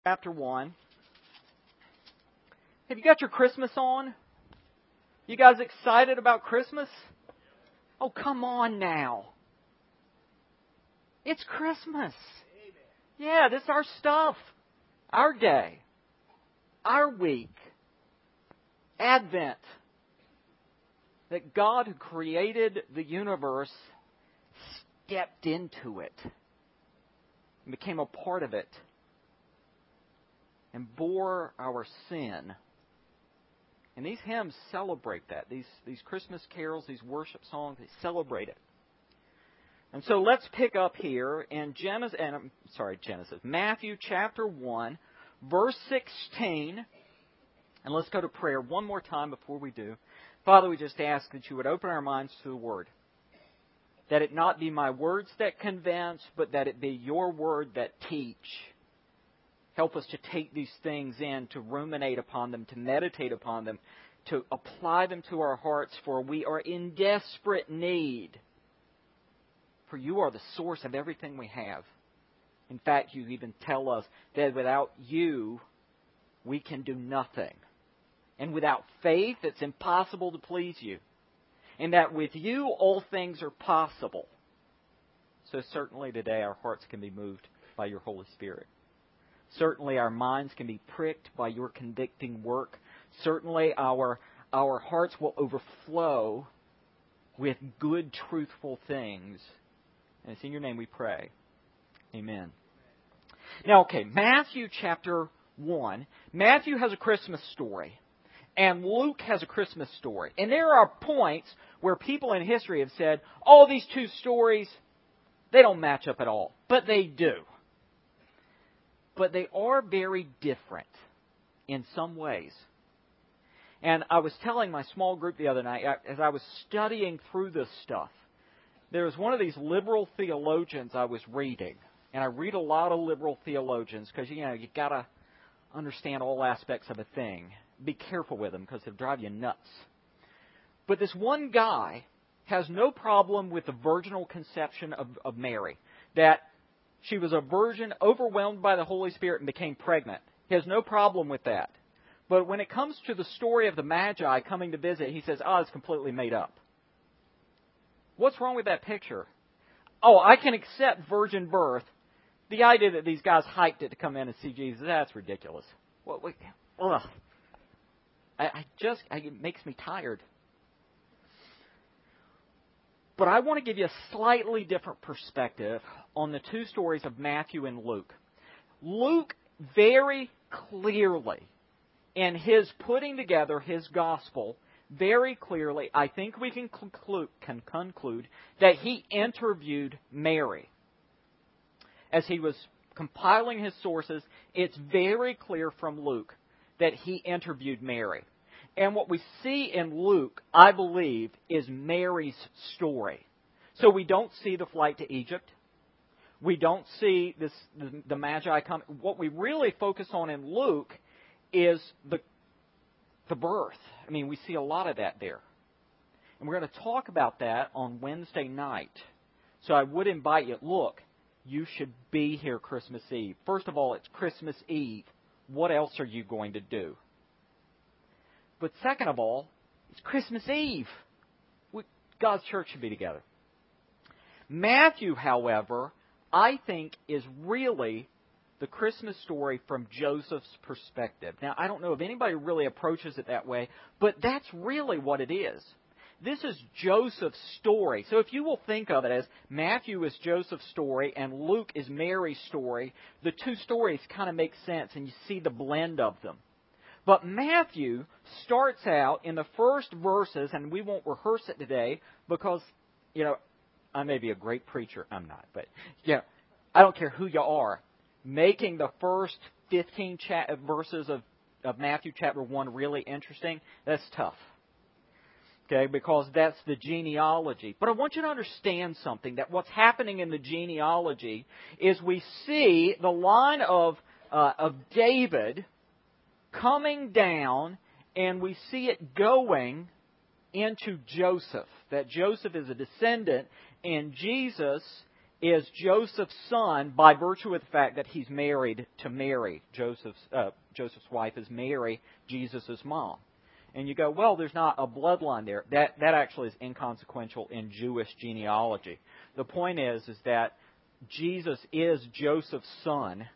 Chapter 1. Have you got your Christmas on? You guys excited about Christmas? Oh, come on now. It's Christmas. Yeah, this is our stuff. Our day. Our week. Advent. That God who created the universe stepped into it and became a part of it and bore our sin. And these hymns celebrate that. These Christmas carols, these worship songs, they celebrate it. And so let's pick up here in Matthew chapter 1, verse 16. And let's go to prayer one more time before we do. Father, we just ask that you would open our minds to the Word. That it not be my words that convince, but that it be your Word that teach. Help us to take these things in, to ruminate upon them, to meditate upon them, to apply them to our hearts, for we are in desperate need. For you are the source of everything we have. In fact, you even tell us that without you, we can do nothing. And without faith, it's impossible to please you. And that with you, all things are possible. So certainly today, our hearts can be moved by your Holy Spirit. Certainly our minds can be pricked by your convicting work. Certainly our hearts will overflow with good, truthful things. And it's in your name we pray. Amen. Now, okay, Matthew chapter 1. Matthew has a Christmas story. And Luke has a Christmas story. And there are points where people in history have said, oh, these two stories, they don't match up at all. But they do. But they are very different in some ways. And I was telling my small group the other night, as I was studying through this stuff, there was one of these liberal theologians I was reading. And I read a lot of liberal theologians because, you got to understand all aspects of a thing. Be careful with them because they'll drive you nuts. But this one guy has no problem with the virginal conception of Mary. That she was a virgin overwhelmed by the Holy Spirit and became pregnant. He has no problem with that. But when it comes to the story of the Magi coming to visit, he says, it's completely made up. What's wrong with that picture? Oh, I can accept virgin birth. The idea that these guys hiked it to come in and see Jesus, that's ridiculous. It makes me tired. But I want to give you a slightly different perspective on the two stories of Matthew and Luke. Luke very clearly, in his putting together his gospel, very clearly, I think we can conclude that he interviewed Mary. As he was compiling his sources, it's very clear from Luke that he interviewed Mary. And what we see in Luke, I believe, is Mary's story. So we don't see the flight to Egypt. We don't see the Magi come. What we really focus on in Luke is the birth. I mean, we see a lot of that there. And we're going to talk about that on Wednesday night. So I would invite you, look, you should be here Christmas Eve. First of all, it's Christmas Eve. What else are you going to do? But second of all, it's Christmas Eve. God's church should be together. Matthew, however, I think is really the Christmas story from Joseph's perspective. Now, I don't know if anybody really approaches it that way, but that's really what it is. This is Joseph's story. So if you will think of it as Matthew is Joseph's story and Luke is Mary's story, the two stories kind of make sense and you see the blend of them. But Matthew starts out in the first verses, and we won't rehearse it today because, I may be a great preacher. I'm not, but, I don't care who you are. Making the first 15 verses of Matthew chapter 1 really interesting, that's tough. Okay, because that's the genealogy. But I want you to understand something, that what's happening in the genealogy is we see the line of David coming down, and we see it going into Joseph. That Joseph is a descendant, and Jesus is Joseph's son by virtue of the fact that he's married to Mary. Joseph's wife is Mary, Jesus' mom. And you go, well, there's not a bloodline there. That actually is inconsequential in Jewish genealogy. The point is that Jesus is Joseph's son,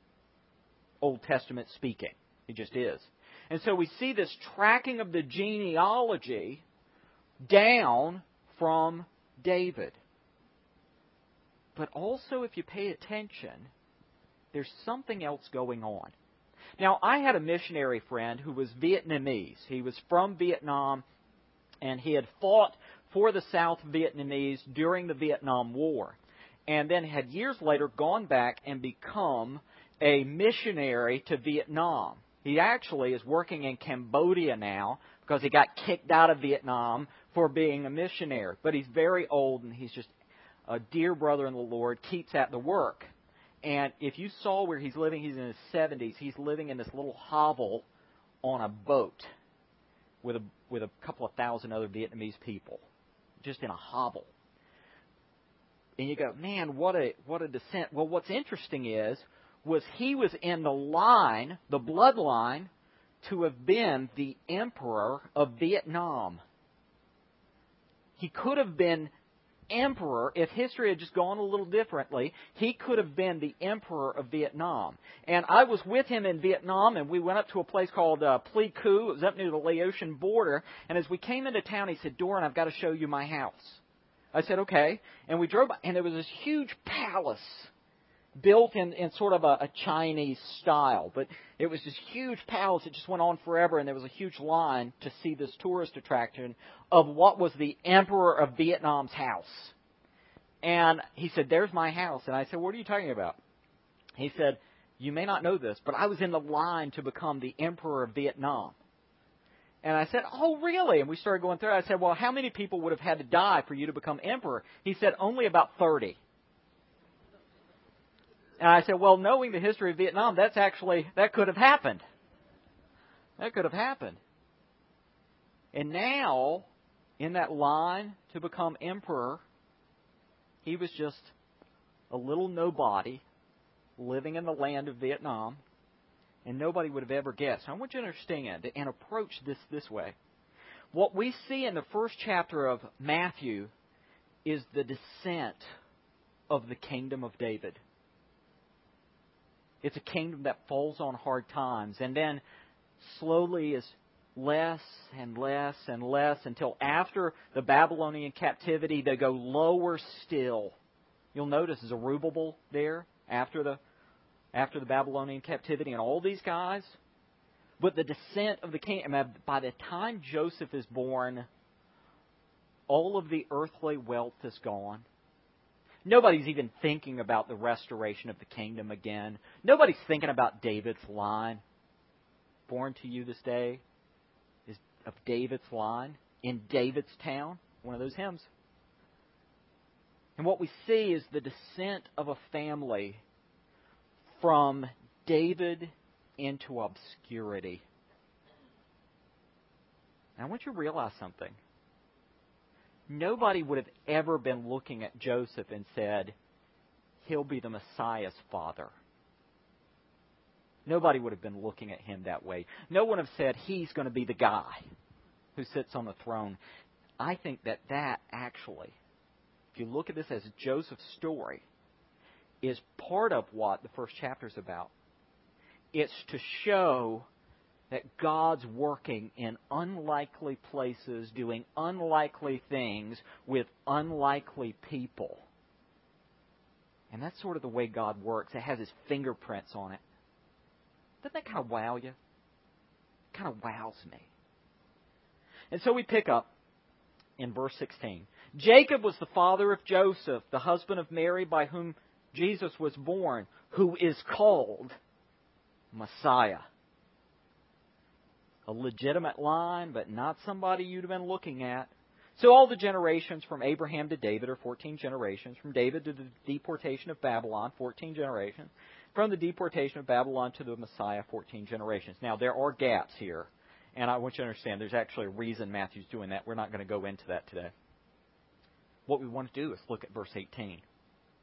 Old Testament speaking. He just is. And so we see this tracking of the genealogy down from David. But also, if you pay attention, there's something else going on. Now, I had a missionary friend who was Vietnamese. He was from Vietnam, and he had fought for the South Vietnamese during the Vietnam War, and then had years later gone back and become a missionary to Vietnam. He actually is working in Cambodia now because he got kicked out of Vietnam for being a missionary. But he's very old, and he's just a dear brother in the Lord, keeps at the work. And if you saw where he's living, he's in his 70s. He's living in this little hovel on a boat with a couple of thousand other Vietnamese people, just in a hovel. And you go, man, what a descent. Well, what's interesting was he was in the line, the bloodline, to have been the emperor of Vietnam. He could have been emperor, if history had just gone a little differently, he could have been the emperor of Vietnam. And I was with him in Vietnam, and we went up to a place called Pleiku. It was up near the Laotian border. And as we came into town, he said, Doran, I've got to show you my house. I said, okay. And we drove by, and there was this huge palace built in sort of a Chinese style. But it was this huge palace. It just went on forever, and there was a huge line to see this tourist attraction of what was the emperor of Vietnam's house. And he said, there's my house. And I said, what are you talking about? He said, you may not know this, but I was in the line to become the emperor of Vietnam. And I said, oh, really? And we started going through it. I said, well, how many people would have had to die for you to become emperor? He said, only about 30. And I said, well, knowing the history of Vietnam, that could have happened. That could have happened. And now, in that line to become emperor, he was just a little nobody living in the land of Vietnam, and nobody would have ever guessed. I want you to understand and approach this way. What we see in the first chapter of Matthew is the descent of the kingdom of David. It's a kingdom that falls on hard times, and then slowly is less and less and less until after the Babylonian captivity, they go lower still. You'll notice Zerubbabel there after the Babylonian captivity and all these guys. But the descent of the kingdom, by the time Joseph is born, all of the earthly wealth is gone. Nobody's even thinking about the restoration of the kingdom again. Nobody's thinking about David's line. Born to you this day is of David's line, in David's town, one of those hymns. And what we see is the descent of a family from David into obscurity. Now, I want you to realize something. Nobody would have ever been looking at Joseph and said, he'll be the Messiah's father. Nobody would have been looking at him that way. No one would have said, he's going to be the guy who sits on the throne. I think that actually, if you look at this as Joseph's story, is part of what the first chapter is about. It's to show that God's working in unlikely places, doing unlikely things with unlikely people. And that's sort of the way God works. It has His fingerprints on it. Doesn't that kind of wow you? It kind of wows me. And so we pick up in verse 16. Jacob was the father of Joseph, the husband of Mary, by whom Jesus was born, who is called Messiah. A legitimate line, but not somebody you'd have been looking at. So all the generations from Abraham to David are 14 generations. From David to the deportation of Babylon, 14 generations. From the deportation of Babylon to the Messiah, 14 generations. Now, there are gaps here. And I want you to understand there's actually a reason Matthew's doing that. We're not going to go into that today. What we want to do is look at verse 18.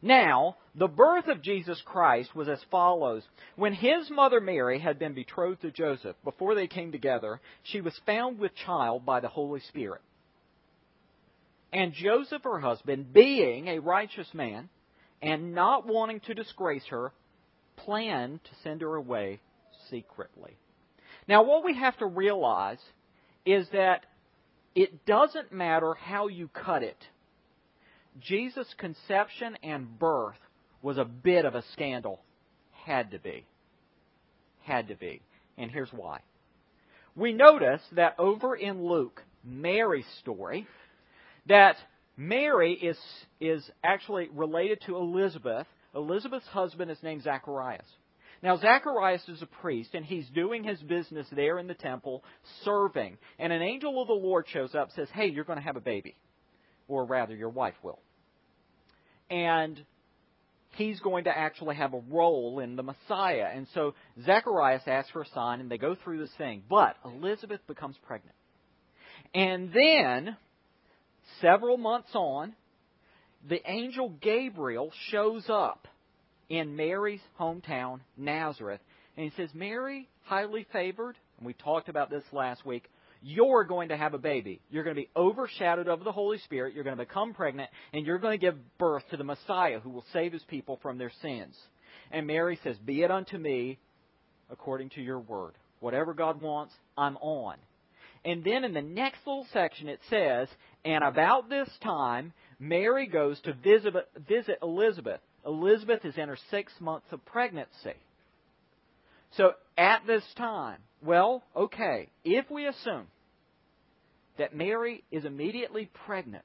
Now, the birth of Jesus Christ was as follows. When his mother Mary had been betrothed to Joseph, before they came together, she was found with child by the Holy Spirit. And Joseph, her husband, being a righteous man, and not wanting to disgrace her, planned to send her away secretly. Now, what we have to realize is that it doesn't matter how you cut it. Jesus' conception and birth was a bit of a scandal. Had to be. Had to be. And here's why. We notice that over in Luke, Mary's story, that Mary is actually related to Elizabeth. Elizabeth's husband is named Zacharias. Now, Zacharias is a priest, and he's doing his business there in the temple, serving. And an angel of the Lord shows up and says, hey, you're going to have a baby. Or rather, your wife will. And he's going to actually have a role in the Messiah. And so Zacharias asks for a sign, and they go through this thing. But Elizabeth becomes pregnant. And then, several months on, the angel Gabriel shows up in Mary's hometown, Nazareth. And he says, Mary, highly favored, and we talked about this last week, you're going to have a baby. You're going to be overshadowed of the Holy Spirit. You're going to become pregnant, and you're going to give birth to the Messiah who will save his people from their sins. And Mary says, be it unto me according to your word. Whatever God wants, I'm on. And then in the next little section it says, and about this time, Mary goes to visit Elizabeth. Elizabeth is in her 6 months of pregnancy. So at this time, well, okay, if we assume that Mary is immediately pregnant,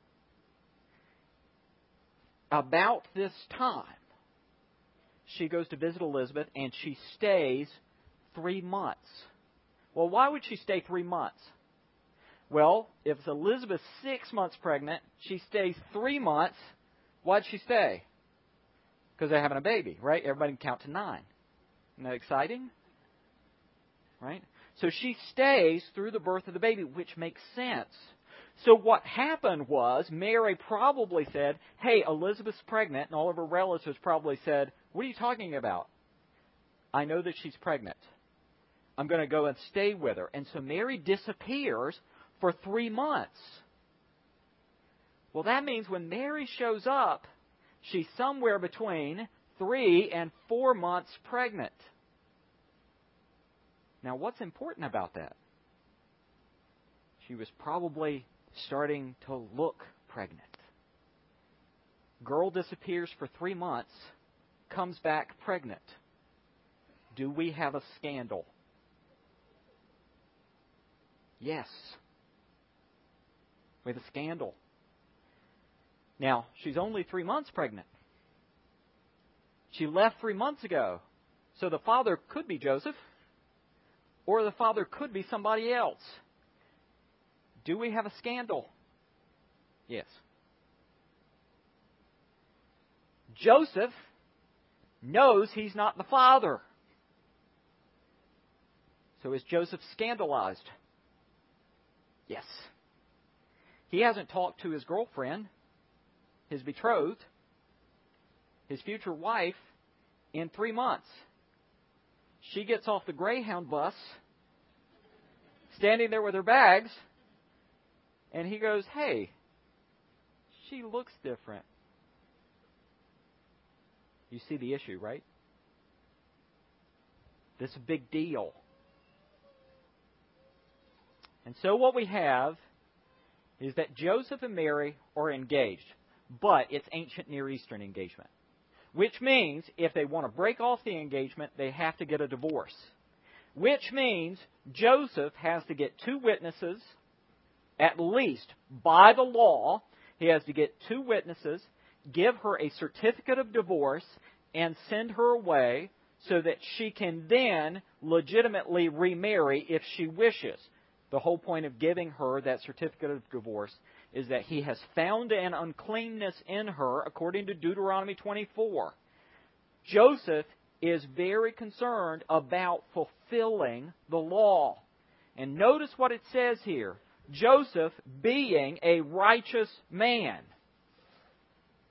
about this time, she goes to visit Elizabeth and she stays 3 months. Well, why would she stay 3 months? Well, if Elizabeth's 6 months pregnant, she stays 3 months. Why'd she stay? Because they're having a baby, right? Everybody can count to 9. Isn't that exciting? Right? So she stays through the birth of the baby, which makes sense. So what happened was Mary probably said, hey, Elizabeth's pregnant, and all of her relatives probably said, what are you talking about? I know that she's pregnant. I'm going to go and stay with her. And so Mary disappears for 3 months. Well, that means when Mary shows up, she's somewhere between 3 and 4 months pregnant. Now, what's important about that? She was probably starting to look pregnant. Girl disappears for 3 months, comes back pregnant. Do we have a scandal? Yes. We have a scandal. Now, she's only 3 months pregnant. She left 3 months ago. So the father could be Joseph, or the father could be somebody else. Do we have a scandal? Yes. Joseph knows he's not the father. So is Joseph scandalized? Yes. He hasn't talked to his girlfriend, his betrothed, his future wife, in 3 months. She gets off the Greyhound bus, standing there with her bags, and he goes, hey, she looks different. You see the issue, right? This is a big deal. And so what we have is that Joseph and Mary are engaged, but it's ancient Near Eastern engagement. Which means if they want to break off the engagement, they have to get a divorce. Which means Joseph has to get 2 witnesses, at least by the law. He has to get 2 witnesses, give her a certificate of divorce, and send her away so that she can then legitimately remarry if she wishes. The whole point of giving her that certificate of divorce is that he has found an uncleanness in her, according to Deuteronomy 24. Joseph is very concerned about fulfilling the law. And notice what it says here. Joseph being a righteous man.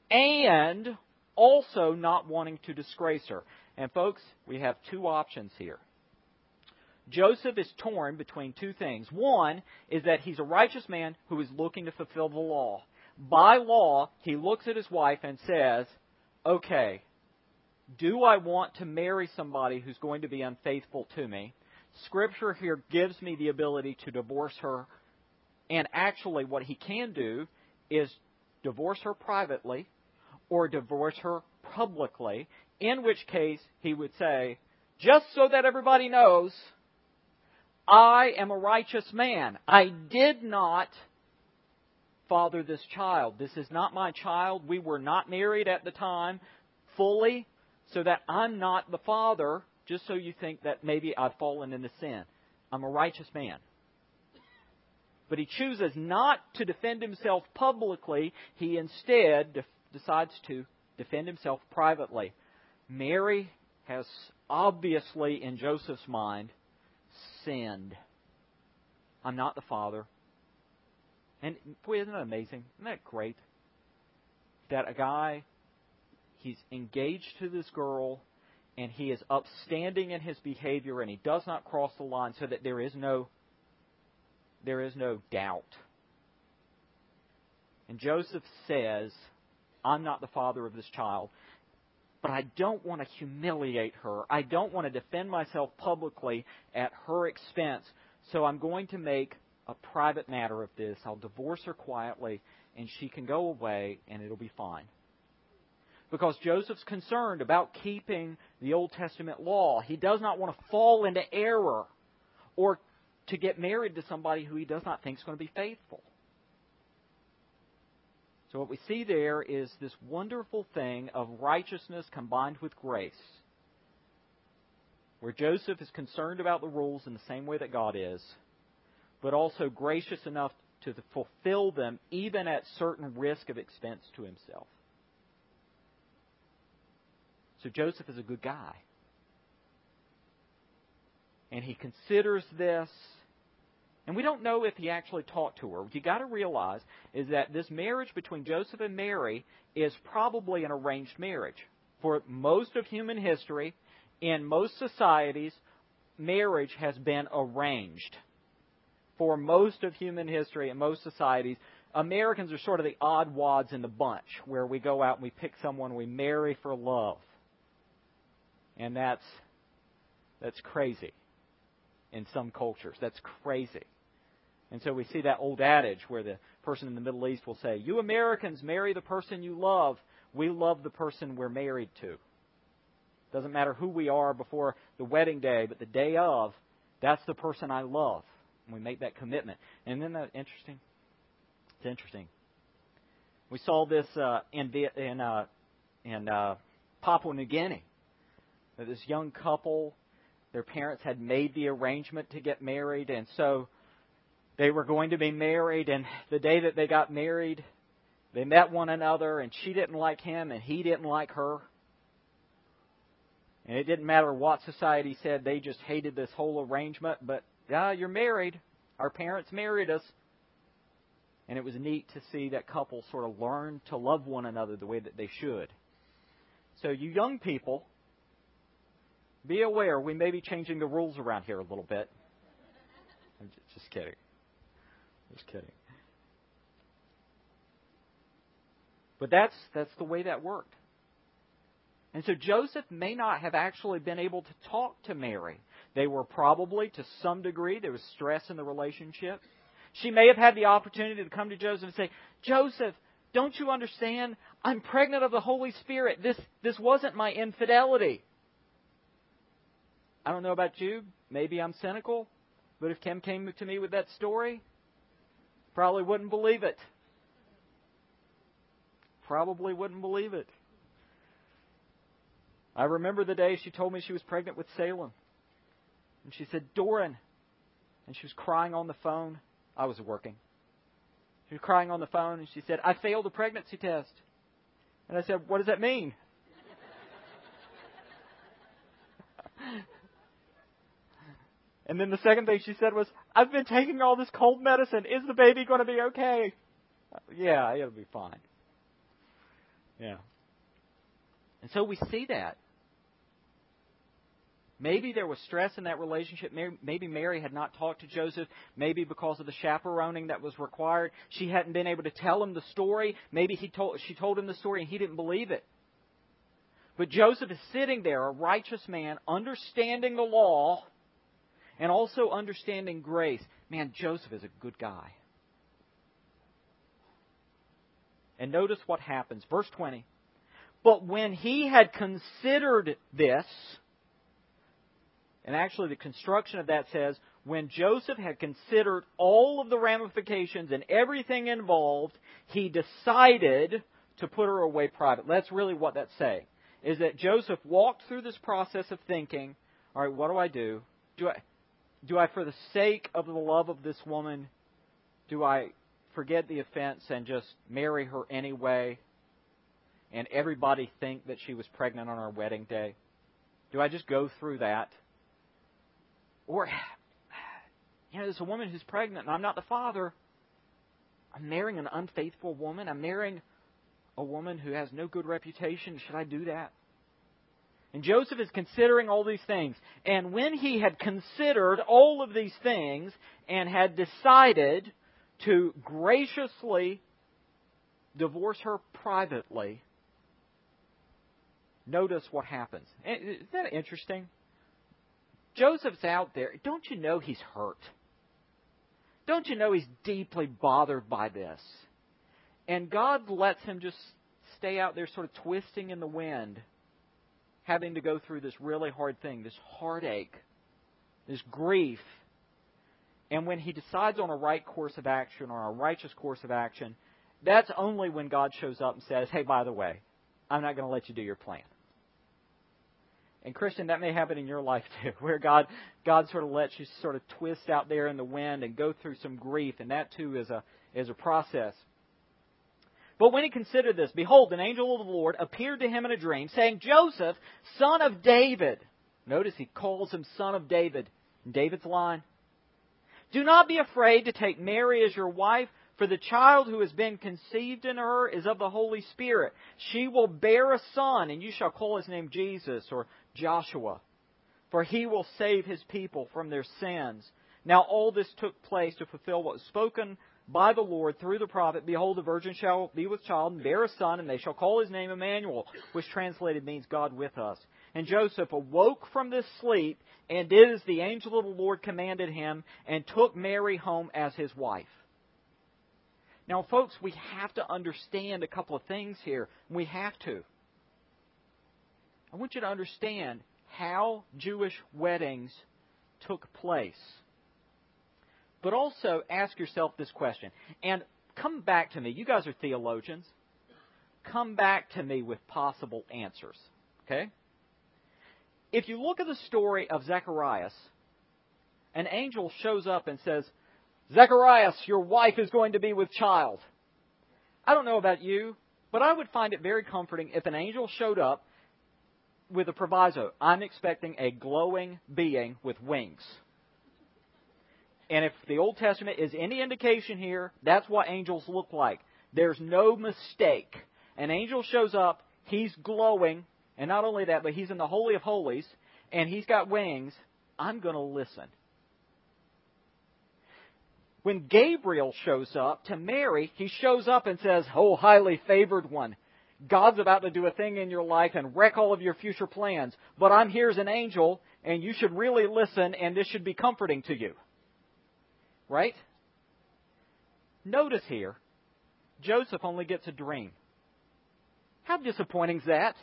and also not wanting to disgrace her. And folks, we have two options here. Joseph is torn between two things. One is that he's a righteous man who is looking to fulfill the law. By law, he looks at his wife and says, okay, do I want to marry somebody who's going to be unfaithful to me? Scripture here gives me the ability to divorce her. And actually what he can do is divorce her privately or divorce her publicly, in which case he would say, just so that everybody knows, I am a righteous man. I did not father this child. This is not my child. We were not married at the time fully, so that I'm not the father, just so you think that maybe I've fallen into sin. I'm a righteous man. But he chooses not to defend himself publicly. He instead decides to defend himself privately. Mary has obviously, in Joseph's mind, sinned. I'm not the father. And boy, isn't that amazing? Isn't that great? That a guy, he's engaged to this girl, and he is upstanding in his behavior, and he does not cross the line, so that there is no doubt. And Joseph says, I'm not the father of this child, but I don't want to humiliate her. I don't want to defend myself publicly at her expense. So I'm going to make a private matter of this. I'll divorce her quietly, and she can go away, and it'll be fine. Because Joseph's concerned about keeping the Old Testament law. He does not want to fall into error or to get married to somebody who he does not think is going to be faithful. So what we see there is this wonderful thing of righteousness combined with grace, where Joseph is concerned about the rules in the same way that God is, but also gracious enough to fulfill them even at certain risk of expense to himself. So Joseph is a good guy. And he considers this. And we don't know if he actually talked to her. What you got to realize is that this marriage between Joseph and Mary is probably an arranged marriage. For most of human history, in most societies, marriage has been arranged. For most of human history in most societies, Americans are sort of the odd wads in the bunch, where we go out and we pick someone we marry for love. And that's crazy in some cultures. That's crazy. And so we see that old adage where the person in the Middle East will say, you Americans marry the person you love. We love the person we're married to. Doesn't matter who we are before the wedding day, but the day of, that's the person I love. And we make that commitment. And isn't that interesting? It's interesting. We saw this in Papua New Guinea. This young couple, their parents had made the arrangement to get married, and so they were going to be married, and the day that they got married, they met one another, and she didn't like him, and he didn't like her. And it didn't matter what society said, they just hated this whole arrangement, but, yeah, you're married. Our parents married us. And it was neat to see that couple sort of learn to love one another the way that they should. So you young people, be aware, we may be changing the rules around here a little bit. I'm just kidding. Just kidding. But that's the way that worked. And so Joseph may not have actually been able to talk to Mary. They were probably, to some degree, there was stress in the relationship. She may have had the opportunity to come to Joseph and say, Joseph, don't you understand? I'm pregnant of the Holy Spirit. This wasn't my infidelity. I don't know about you. Maybe I'm cynical. But if Kim came to me with that story, probably wouldn't believe it. Probably wouldn't believe it. I remember the day she told me she was pregnant with Salem. And she said, Doran. And she was crying on the phone. I was working. She was crying on the phone and she said, I failed a pregnancy test. And I said, what does that mean? And then the second thing she said was, I've been taking all this cold medicine. Is the baby going to be okay? Yeah, it'll be fine. Yeah. And so we see that. Maybe there was stress in that relationship. Maybe Mary had not talked to Joseph. Maybe because of the chaperoning that was required, she hadn't been able to tell him the story. Maybe she told him the story and he didn't believe it. But Joseph is sitting there, a righteous man, understanding the law and also understanding grace. Man, Joseph is a good guy. And notice what happens. Verse 20. But when he had considered this, and actually the construction of that says, when Joseph had considered all of the ramifications and everything involved, he decided to put her away private. That's really what that's saying. Is that Joseph walked through this process of thinking, all right, what do I do? Do I, for the sake of the love of this woman, do I forget the offense and just marry her anyway? And everybody think that she was pregnant on our wedding day? Do I just go through that? Or, there's a woman who's pregnant and I'm not the father. I'm marrying an unfaithful woman. I'm marrying a woman who has no good reputation. Should I do that? And Joseph is considering all these things. And when he had considered all of these things and had decided to graciously divorce her privately, notice what happens. Isn't that interesting? Joseph's out there. Don't you know he's hurt? Don't you know he's deeply bothered by this? And God lets him just stay out there sort of twisting in the wind, having to go through this really hard thing, this heartache, this grief. And when he decides on a right course of action or a righteous course of action, that's only when God shows up and says, hey, by the way, I'm not going to let you do your plan. And Christian, that may happen in your life too, where God sort of lets you sort of twist out there in the wind and go through some grief, and that too is a process. But when he considered this, behold, an angel of the Lord appeared to him in a dream, saying, Joseph, son of David. Notice he calls him son of David in David's line. Do not be afraid to take Mary as your wife, for the child who has been conceived in her is of the Holy Spirit. She will bear a son, and you shall call his name Jesus or Joshua, for he will save his people from their sins. Now all this took place to fulfill what was spoken by the Lord through the prophet. Behold, the virgin shall be with child and bear a son, and they shall call his name Emmanuel, which translated means God with us. And Joseph awoke from this sleep and did as the angel of the Lord commanded him, and took Mary home as his wife. Now, folks, we have to understand a couple of things here. We have to. I want you to understand how Jewish weddings took place. But also ask yourself this question. And come back to me. You guys are theologians. Come back to me with possible answers. Okay? If you look at the story of Zacharias, an angel shows up and says, Zacharias, your wife is going to be with child. I don't know about you, but I would find it very comforting if an angel showed up with a proviso. I'm expecting a glowing being with wings. And if the Old Testament is any indication here, that's what angels look like. There's no mistake. An angel shows up, he's glowing, and not only that, but he's in the Holy of Holies, and he's got wings. I'm going to listen. When Gabriel shows up to Mary, he shows up and says, oh, highly favored one, God's about to do a thing in your life and wreck all of your future plans. But I'm here as an angel, and you should really listen, and this should be comforting to you. Right? Notice here, Joseph only gets a dream. How disappointing is that?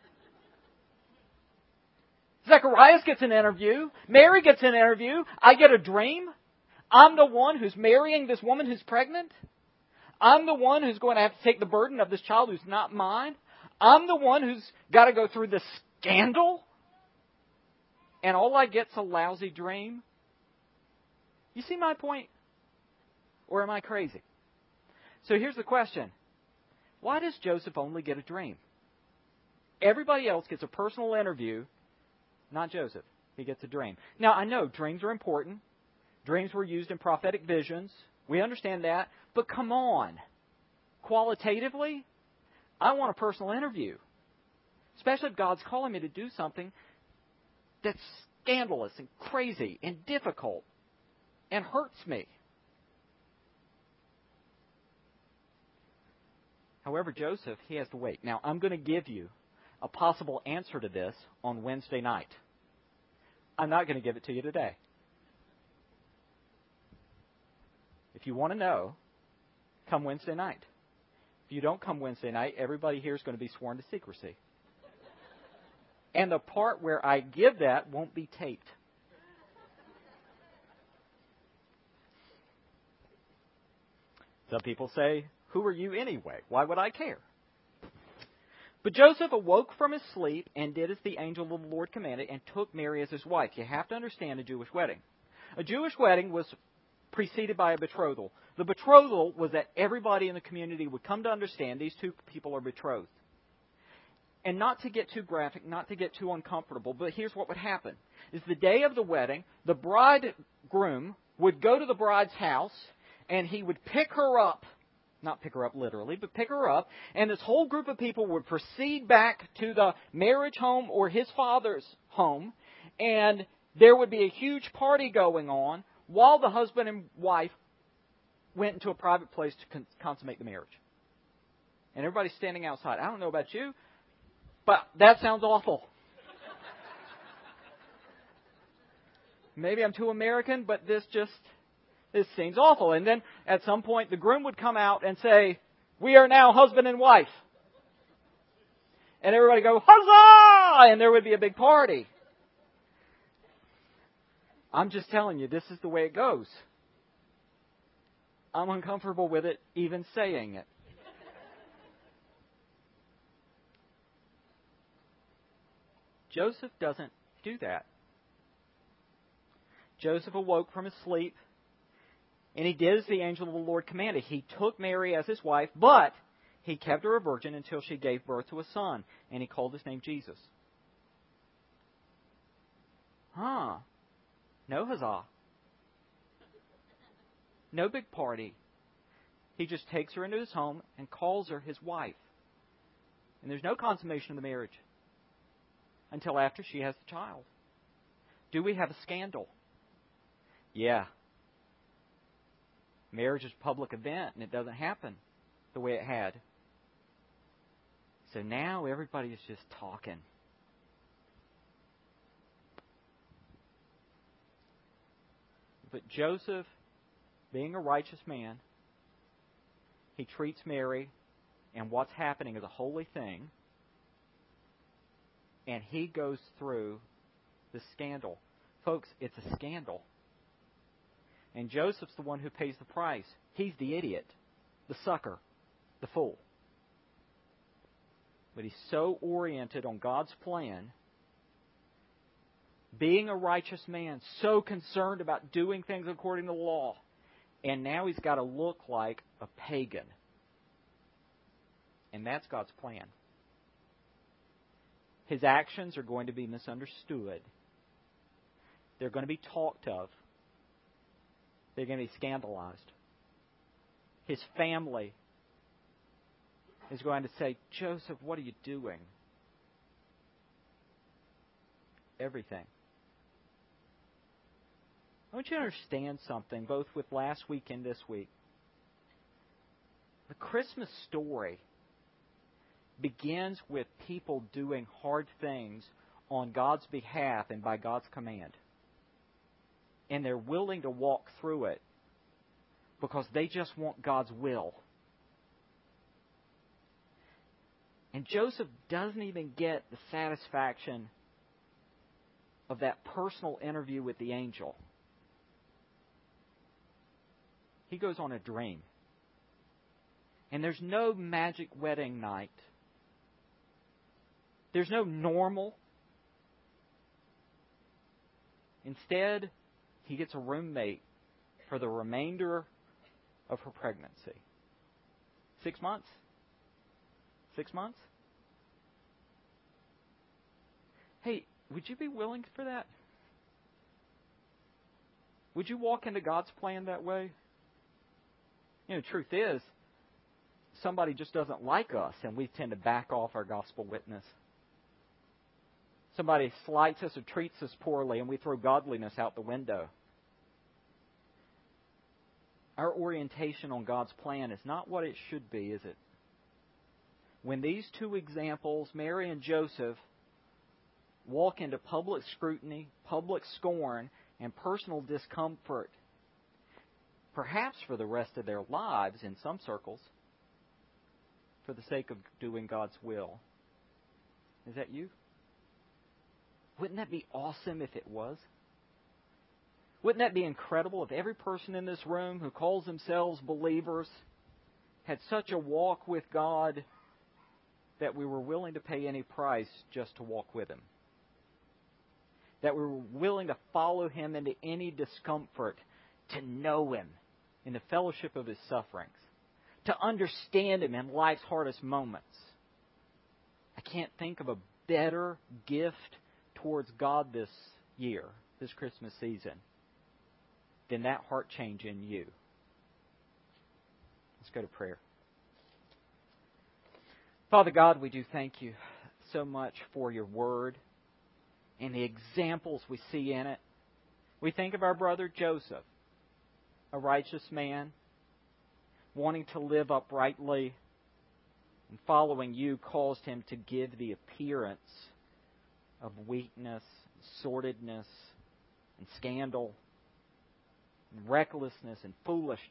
Zacharias gets an interview. Mary gets an interview. I get a dream. I'm the one who's marrying this woman who's pregnant. I'm the one who's going to have to take the burden of this child who's not mine. I'm the one who's got to go through this scandal. And all I get's a lousy dream. You see my point? Or am I crazy? So here's the question. Why does Joseph only get a dream? Everybody else gets a personal interview, not Joseph. He gets a dream. Now, I know dreams are important. Dreams were used in prophetic visions. We understand that. But come on. Qualitatively, I want a personal interview. Especially if God's calling me to do something that's scandalous and crazy and difficult and hurts me. However, Joseph, he has to wait. Now, I'm going to give you a possible answer to this on Wednesday night. I'm not going to give it to you today. If you want to know, come Wednesday night. If you don't come Wednesday night, everybody here is going to be sworn to secrecy. And the part where I give that won't be taped. Some people say, who are you anyway? Why would I care? But Joseph awoke from his sleep and did as the angel of the Lord commanded and took Mary as his wife. You have to understand a Jewish wedding. A Jewish wedding was preceded by a betrothal. The betrothal was that everybody in the community would come to understand these two people are betrothed. And not to get too graphic, not to get too uncomfortable, but here's what would happen. Is the day of the wedding, the bridegroom would go to the bride's house and he would pick her up. Not pick her up literally, but pick her up. And this whole group of people would proceed back to the marriage home or his father's home. And there would be a huge party going on while the husband and wife went into a private place to consummate the marriage. And everybody's standing outside. I don't know about you, but that sounds awful. Maybe I'm too American, but this seems awful. And then at some point the groom would come out and say, we are now husband and wife. And everybody go, huzzah! And there would be a big party. I'm just telling you, this is the way it goes. I'm uncomfortable with it, even saying it. Joseph doesn't do that. Joseph awoke from his sleep, and he did as the angel of the Lord commanded. He took Mary as his wife, but he kept her a virgin until she gave birth to a son, and he called his name Jesus. No huzzah. No big party. He just takes her into his home and calls her his wife. And there's no consummation of the marriage until after she has the child. Do we have a scandal? Yeah. Marriage is a public event, and it doesn't happen the way it had. So now everybody is just talking. But Joseph, being a righteous man, he treats Mary, and what's happening is a holy thing, and he goes through the scandal. Folks, it's a scandal. And Joseph's the one who pays the price. He's the idiot, the sucker, the fool. But he's so oriented on God's plan, being a righteous man, so concerned about doing things according to the law, and now he's got to look like a pagan. And that's God's plan. His actions are going to be misunderstood. They're going to be talked of. They're going to be scandalized. His family is going to say, Joseph, what are you doing? Everything. I want you to understand something, both with last week and this week. The Christmas story begins with people doing hard things on God's behalf and by God's command. And they're willing to walk through it because they just want God's will. And Joseph doesn't even get the satisfaction of that personal interview with the angel. He goes on a dream. And there's no magic wedding night. There's no normal. Instead, he gets a roommate for the remainder of her pregnancy. 6 months? 6 months? Hey, would you be willing for that? Would you walk into God's plan that way? You know, the truth is, somebody just doesn't like us and we tend to back off our gospel witness. Somebody slights us or treats us poorly and we throw godliness out the window. Our orientation on God's plan is not what it should be, is it? When these two examples, Mary and Joseph, walk into public scrutiny, public scorn, and personal discomfort, perhaps for the rest of their lives in some circles, for the sake of doing God's will. Is that you? Wouldn't that be awesome if it was? Wouldn't that be incredible if every person in this room who calls themselves believers had such a walk with God that we were willing to pay any price just to walk with Him? That we were willing to follow Him into any discomfort, to know Him in the fellowship of His sufferings, to understand Him in life's hardest moments. I can't think of a better gift towards God this year, this Christmas season, than that heart change in you. Let's go to prayer. Father God, we do thank You so much for Your Word and the examples we see in it. We think of our brother Joseph, a righteous man, wanting to live uprightly, and following You caused him to give the appearance of weakness, sordidness, and scandal, and recklessness and foolishness.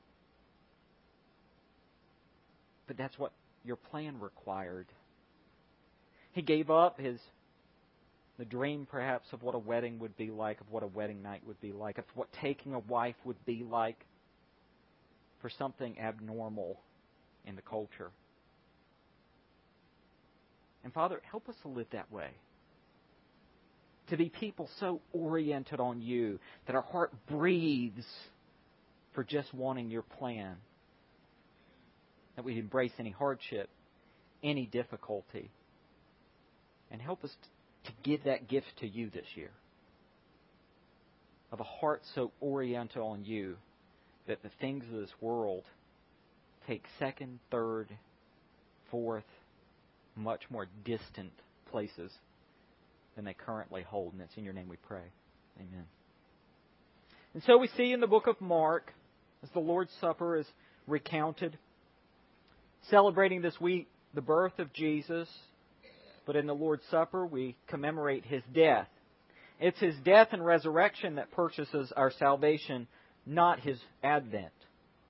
But that's what Your plan required. He gave up the dream perhaps of what a wedding would be like, of what a wedding night would be like, of what taking a wife would be like, for something abnormal in the culture. And Father, help us to live that way. To be people so oriented on You that our heart breathes for just wanting Your plan. That we embrace any hardship, any difficulty. And help us to give that gift to You this year. Of a heart so oriented on You that the things of this world take second, third, fourth, much more distant places than they currently hold. And it's in Your name we pray. Amen. And so we see in the book of Mark, as the Lord's Supper is recounted, celebrating this week the birth of Jesus, but in the Lord's Supper we commemorate His death. It's His death and resurrection that purchases our salvation, not His advent.